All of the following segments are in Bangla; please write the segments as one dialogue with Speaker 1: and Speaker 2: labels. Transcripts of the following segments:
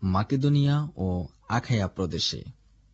Speaker 1: মাকেদোনিয়া ও আখায়া প্রদেশে।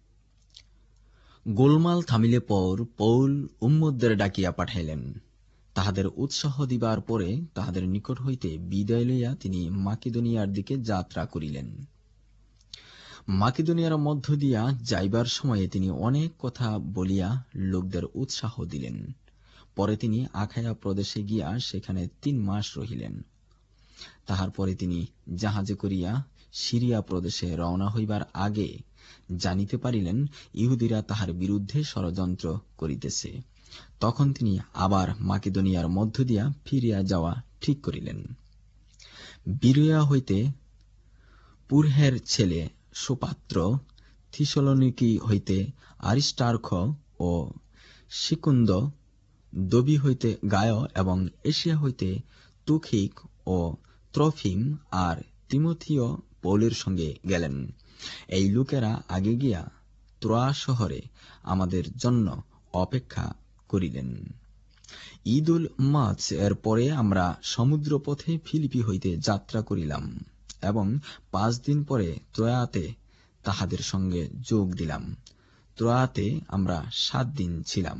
Speaker 1: গোলমাল থামিলে পর পৌল উম্মতদের ডাকিয়া পাঠাইলেন। তাহাদের উৎসাহ দিবার পরে তাহাদের নিকট হইতে বিদায় লইয়া তিনি মাকেদোনিয়ার দিকে যাত্রা করিলেন। মাকেদোনিয়ার মধ্য দিয়া যাইবার সময়ে তিনি অনেক কথা বলিয়া লোকদের উৎসাহ দিলেন। পরে তিনি আখায়া প্রদেশে গিয়া সেখানে 3 মাস রহিলেন। তাহার পরে তিনি জাহাজে করিয়া সিরিয়া প্রদেশে রওনা হইবার আগে জানিতে পারিলেন ইহুদিরা তাহার বিরুদ্ধে ষড়যন্ত্র করিতেছে। তখন তিনি আবার মাকেদোনিয়ার মধ্য দিয়া ফিরিয়া যাওয়া ঠিক করিলেন। বিরোয়া হইতে পুরহের ছেলে সুপাত্র, থিসলনিকি হইতে আরিস্টার্খ ও সিকুন্দ, দবি হইতে গায় এবং এশিয়া হইতে তুখিক ও ত্রফিম আর তিমোথিও পৌলের সঙ্গে গেলেন। এই লোকেরা আগে গিয়া ত্রোয়া শহরে আমাদের জন্য অপেক্ষা করিলেন। ঈদুল মাছ এর পরে আমরা সমুদ্রপথে ফিলিপি হইতে যাত্রা করিলাম এবং 5 দিন পরে ত্রোয়াতে তাহাদের সঙ্গে যোগ দিলাম। ত্রোয়াতে আমরা 7 দিন ছিলাম।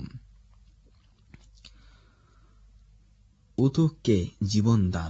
Speaker 1: উতুককে জীবন দান।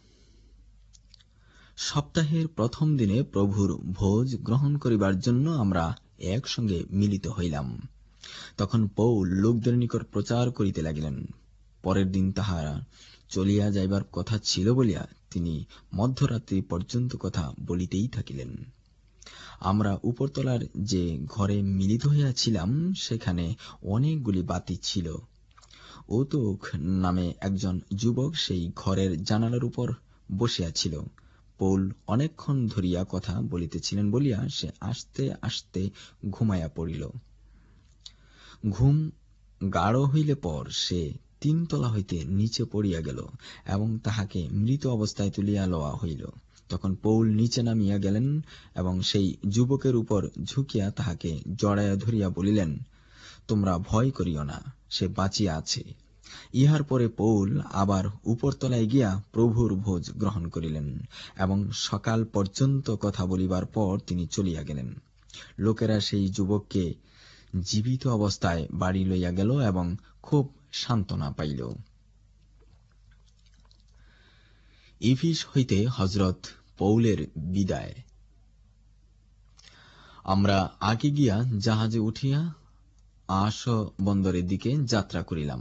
Speaker 1: সপ্তাহের প্রথম দিনে প্রভুর ভোজ গ্রহণ করিবার জন্য আমরা একসঙ্গে মিলিত হইলাম। তখন পৌল লোকদের নিকট প্রচার করিতে লাগিলেন। পরের দিন তাহারা চলিয়া যাইবার কথা ছিল বলিয়া তিনি মধ্যরাত্রি পর্যন্ত কথা বলিতেই থাকিলেন। আমরা উপরতলার যে ঘরে মিলিত হইয়াছিলাম সেখানে অনেকগুলি বাতি ছিল। উতুক নামে একজন যুবক সেই ঘরের জানালার উপর বসিয়াছিল। পৌল অনেকক্ষণ ধরিয়া কথা বলিতেছিলেন বলিয়া সে আস্তে আস্তে ঘুমাইয়া পড়িল। ঘুম গাঢ় হইলে পর সে 3 তলা হইতে নিচে পড়িয়া গেল এবং তাহাকে মৃত অবস্থায় তুলিয়া লওয়া হইল। তখন পৌল নিচে নামিয়া গেলেন এবং সেই যুবকের উপর ঝুঁকিয়া তাহাকে জড়াইয়া ধরিয়া বলিলেন, তোমরা ভয় করিও না, সে বাঁচিয়া আছে। ইহার পরে পৌল আবার উপরতলায় গিয়া প্রভুর ভোজ গ্রহণ করিলেন এবং সকাল পর্যন্ত কথা বলিবার পর তিনি চলিয়া গেলেন। লোকেরা সেই যুবককে জীবিত অবস্থায় বাড়ি লইয়া গেল এবং খুব সান্ত্বনা পাইল। ইফিস হইতে হজরত পৌলের বিদায়। আমরা আগে গিয়া জাহাজে উঠিয়া আস বন্দরের দিকে যাত্রা করিলাম।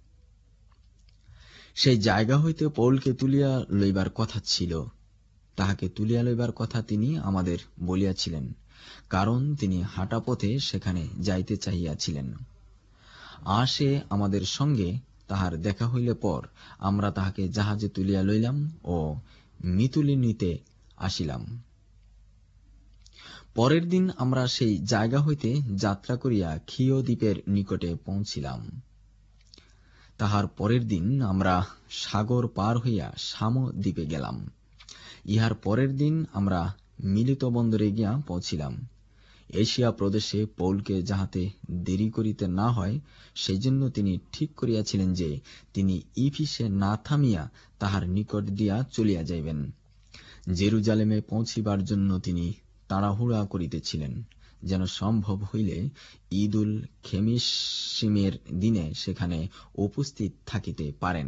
Speaker 1: সেই জায়গা হইতে পৌলকে তুলিয়া লইবার কথা ছিল। তাহাকে তুলিয়া লইবার কথা তিনি আমাদের বলিয়াছিলেন, কারণ তিনি হাঁটা পথে সেখানে যাইতে চাহিয়াছিলেন। আসে আমাদের সঙ্গে তাহার দেখা হইলে পর আমরা তাহাকে জাহাজে তুলিয়া লইলাম ও মিতুলিনীতে আসিলাম। পরের দিন আমরা সেই জায়গা হইতে যাত্রা করিয়া খিও দ্বীপের নিকটে পৌঁছিলাম। তাহার পরের দিন আমরা সাগর পার হইয়া সাম দ্বীপে গেলাম। ইহার পরের দিন আমরা মিলিত বন্দরে গিয়া পৌঁছিলাম। এশিয়া প্রদেশে পৌলকে যাহাতে দেরি করিতে না হয় সেই জন্য তিনি ঠিক করিয়াছিলেন যে তিনি ইফিসে না থামিয়া তাহার নিকট দিয়া চলিয়া যাইবেন। জেরুজালেমে পৌঁছিবার জন্য তিনি তাড়াহুড়া করিতেছিলেন, যেন সম্ভব হইলে ঈদুল খেমিসিমের দিনে সেখানে উপস্থিত থাকিতে পারেন।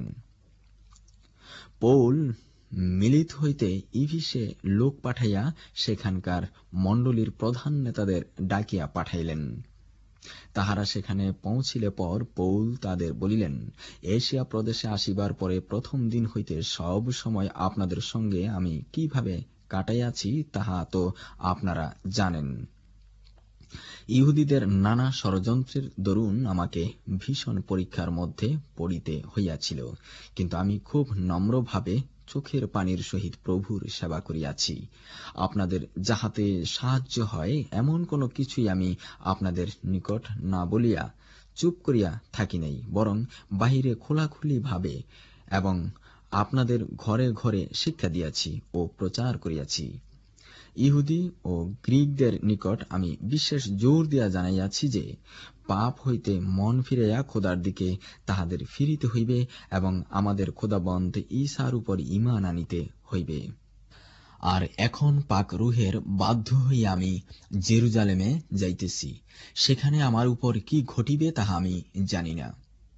Speaker 1: পৌল মিলিত হইতে ইফিসে লোক পাঠাইয়া সেখানকার মণ্ডলীর প্রধান নেতাদের ডাকিয়া পাঠাইলেন। তাহারা সেখানে পৌঁছিলে পর পৌল তাদের বলিলেন, এশিয়া প্রদেশে আসিবার পরে প্রথম দিন হইতে সব সময় আপনাদের সঙ্গে আমি কিভাবে কাটাইয়াছি তাহা তো আপনারা জানেন। ইহুদিদের নানা ষড়যন্ত্রের দরুন আমাকে ভীষণ পরীক্ষার মধ্যে পড়িতে হইয়াছিল, কিন্তু আমি খুব নম্রভাবে চোখের পানির সহিত প্রভুর সেবা করিয়াছি। আপনাদের যাহাতে সাহায্য হয় এমন কোনো কিছুই আমি আপনাদের নিকট না বলিয়া চুপ করিয়া থাকি নাই, বরং বাহিরে খোলাখুলি ভাবে এবং আপনাদের ঘরে ঘরে শিক্ষা দিয়াছি ও প্রচার করিয়াছি। ইহুদি ও গ্রীকদের নিকট আমি বিশেষ জোর দিয়া জানাইয়াছি যে পাপ হইতে মন ফিরাইয়া খোদার দিকে তাহাদের ফিরিতে হইবে এবং আমাদের খোদাবন্ত ঈসার উপর ঈমান আনিতে হইবে। আর এখন পাক রুহের বাধ্য হইয়া আমি জেরুজালেমে যাইতেছি, সেখানে আমার উপর কি ঘটিবে তাহা আমি জানি না।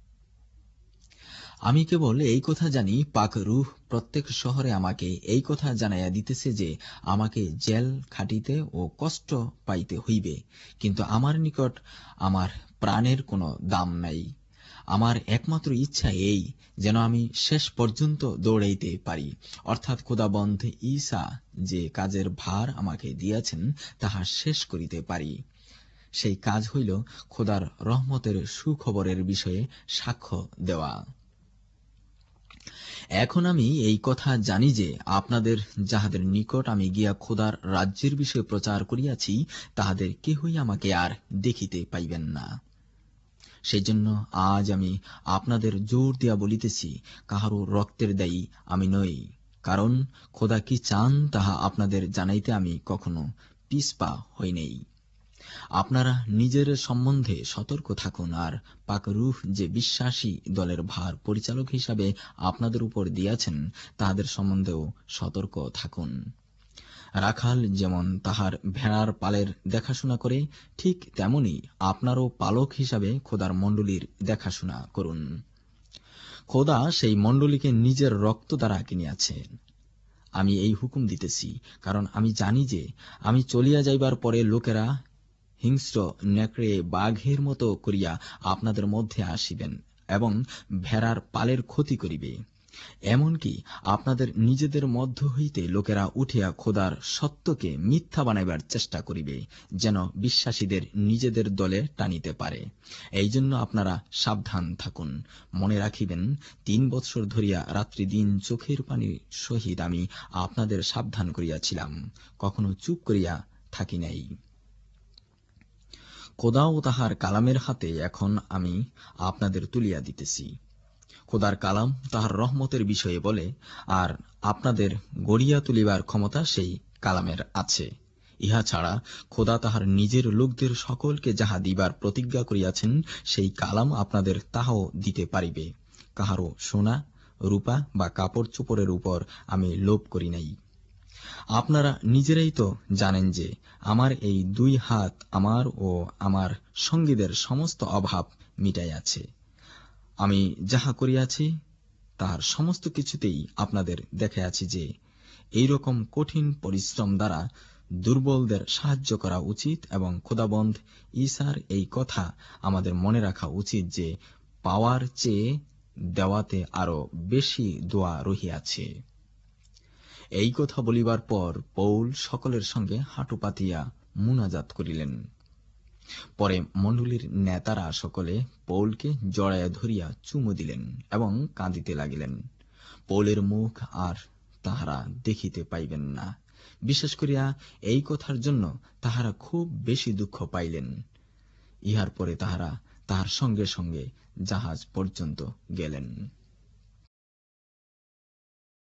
Speaker 1: আমি কেবল এই কথা জানি, পাক রুহ প্রত্যেক শহরে আমাকে এই কথা জানাইয়া দিতেছে যে আমাকে জেল খাটিতে ও কষ্ট পাইতে হইবে, কিন্তু আমার নিকট আমার প্রাণের কোনো দাম নাই। আমার একমাত্র ইচ্ছা এই, যেন আমি শেষ পর্যন্ত দৌড়াইতে পারি, অর্থাৎ খোদাবন্ধ ঈসা যে কাজের ভার আমাকে দিয়াছেন তাহা শেষ করিতে পারি। সেই কাজ হইল খোদার রহমতের সুখবরের বিষয়ে সাক্ষ্য দেওয়া। এখন আমি এই কথা জানি যে আপনাদের যাহাদের নিকট আমি গিয়া খোদার রাজ্যের বিষয়ে প্রচার করিয়াছি, তাহাদের কেহই আমাকে আর দেখিতে পাইবেন না। সেই জন্য আজ আমি আপনাদের জোর দিয়া বলিতেছি, কাহারও রক্তের দায়ী আমি নই। কারণ খোদা কি চান তাহা আপনাদের জানাইতে আমি কখনো পিছপা হই নাই। আপনারা নিজের সম্বন্ধে সতর্ক থাকুন, আর পাক রূহ যে বিশ্বাসী দলের ভার পরিচালক হিসাবে আপনাদের উপর দিয়াছেন তাহাদের সম্বন্ধেও সতর্ক থাকুন। রাখাল যেমন তাহার ভেড়ার পালের দেখাশোনা করে, ঠিক তেমনি আপনারও পালক হিসাবে খোদার মণ্ডলীর দেখাশোনা করুন। খোদা সেই মণ্ডলীকে নিজের রক্ত দ্বারা কিনিয়াছেন। আমি এই হুকুম দিতেছি, কারণ আমি জানি যে আমি চলিয়া যাইবার পরে লোকেরা হিংস্র নেকড়ে বাঘের মতো করিয়া আপনাদের মধ্যে আসিবেন এবং ভেড়ার পালের ক্ষতি করিবে। এমনকি আপনাদের নিজেদের মধ্য হইতে লোকেরা উঠিয়া খোদার সত্যকে মিথ্যা বানাইবার চেষ্টা করিবে, যেন বিশ্বাসীদের নিজেদের দলে টানিতে পারে। এই জন্য আপনারা সাবধান থাকুন। মনে রাখিবেন, 3 বৎসর ধরিয়া রাত্রি দিন চোখের পানির সহিত আমি আপনাদের সাবধান করিয়াছিলাম, কখনো চুপ করিয়া থাকি নাই। খোদা ও তাহার কালামের হাতে এখন আমি আপনাদের তুলিয়া দিতেছি। খোদার কালাম তাহার রহমতের বিষয়ে বলে, আর আপনাদের গড়িয়া তুলিবার ক্ষমতা সেই কালামের আছে। ইহা ছাড়া খোদা তাহার নিজের লোকদের সকলকে যাহা দিবার প্রতিজ্ঞা করিয়াছেন, সেই কালাম আপনাদের তাহাও দিতে পারিবে। কাহারও সোনা রূপা বা কাপড় চোপড়ের উপর আমি লোভ করি নাই। আপনারা নিজেরাই তো জানেন যে আমার এই 2 হাত আমার ও আমার সঙ্গীদের সমস্ত অভাব মিটাইয়াছে। আমি যাহা করিয়াছি তাহার সমস্ত কিছুতেই আপনাদের দেখাইয়াছি যে এইরকম কঠিন পরিশ্রম দ্বারা দুর্বলদের সাহায্য করা উচিত, এবং খোদাবন্ধ ঈসার এই কথা আমাদের মনে রাখা উচিত যে পাওয়ার চেয়ে দেওয়াতে আরো বেশি দোয়া রহিয়াছে। এই কথা বলিবার পর পৌল সকলের সঙ্গে হাঁটু পাতিয়া মুনাজাত করিলেন। পরে মণ্ডলীর নেতারা সকলে পৌলকে জড়াইয়া ধরিয়া চুমু দিলেন এবং কাঁদিতে লাগিলেন। পৌলের মুখ আর তাহারা দেখিতে পাইবেন না। বিশেষ করিয়া এই কথার জন্য তাহারা খুব বেশি দুঃখ পাইলেন। ইহার পরে তাহারা তাহার সঙ্গে সঙ্গে জাহাজ পর্যন্ত গেলেন।